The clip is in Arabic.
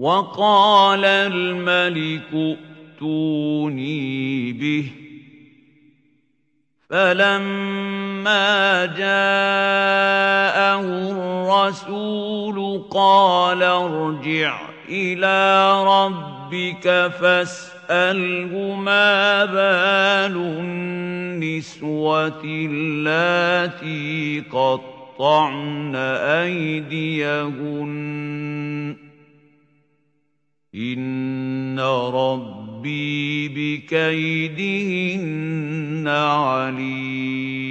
وقال الملك ائتوني به فلما جاءه الرسول قال ارجع إلى ربك فاسأله ما بال النسوة اللاتي قطعن أيديهن إن ربي بكيدهن عليم